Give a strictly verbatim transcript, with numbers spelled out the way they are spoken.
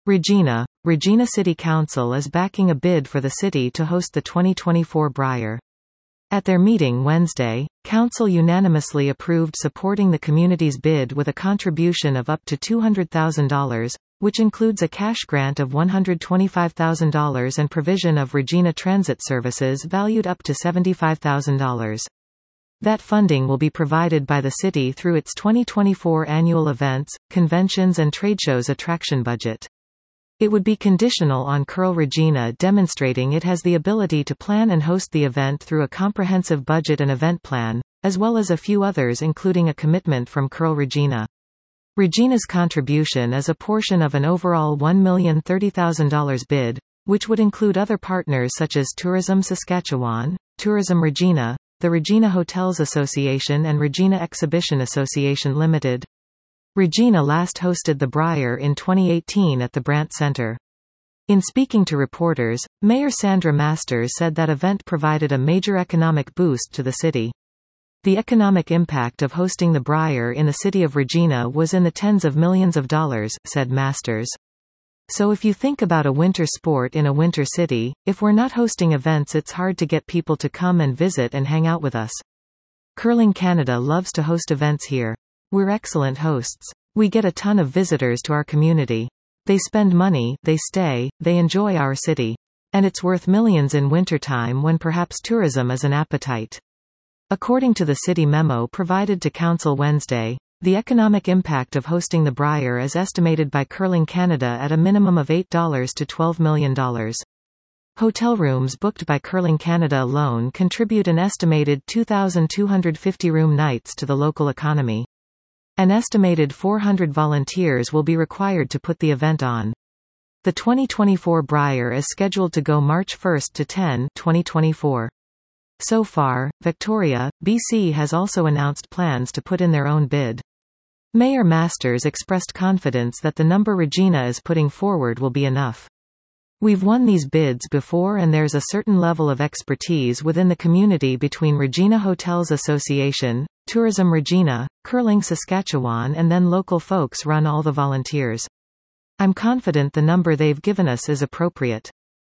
Regina. Regina City Council is backing a bid for the city to host the twenty twenty-four Brier. At their meeting Wednesday, Council unanimously approved supporting the community's bid with a contribution of up to two hundred thousand dollars, which includes a cash grant of one hundred twenty-five thousand dollars and provision of Regina Transit services valued up to seventy-five thousand dollars. That funding will be provided by the city through its twenty twenty-four annual events, conventions and trade shows attraction budget. It would be conditional on Curl Regina demonstrating it has the ability to plan and host the event through a comprehensive budget and event plan, as well as a few others including a commitment from Curl Regina. Regina's contribution is a portion of an overall one million thirty thousand dollars bid, which would include other partners such as Tourism Saskatchewan, Tourism Regina, the Regina Hotels Association and Regina Exhibition Association Limited. Regina last hosted the Brier in twenty eighteen at the Brandt Centre. In speaking to reporters, Mayor Sandra Masters said that event provided a major economic boost to the city. The economic impact of hosting the Brier in the city of Regina was in the tens of millions of dollars, said Masters. So if you think about a winter sport in a winter city, if we're not hosting events it's hard to get people to come and visit and hang out with us. Curling Canada loves to host events here. We're excellent hosts. We get a ton of visitors to our community. They spend money, they stay, they enjoy our city. And it's worth millions in wintertime when perhaps tourism is an appetite. According to the city memo provided to Council Wednesday, the economic impact of hosting the Brier is estimated by Curling Canada at a minimum of eight to twelve million dollars. Hotel rooms booked by Curling Canada alone contribute an estimated two thousand two hundred fifty room nights to the local economy. An estimated four hundred volunteers will be required to put the event on. The twenty twenty-four Brier is scheduled to go March first to tenth, twenty twenty-four. So far, Victoria, B C has also announced plans to put in their own bid. Mayor Masters expressed confidence that the number Regina is putting forward will be enough. We've won these bids before and there's a certain level of expertise within the community between Regina Hotels Association, Tourism Regina, Curling Saskatchewan and then local folks run all the volunteers. I'm confident the number they've given us is appropriate.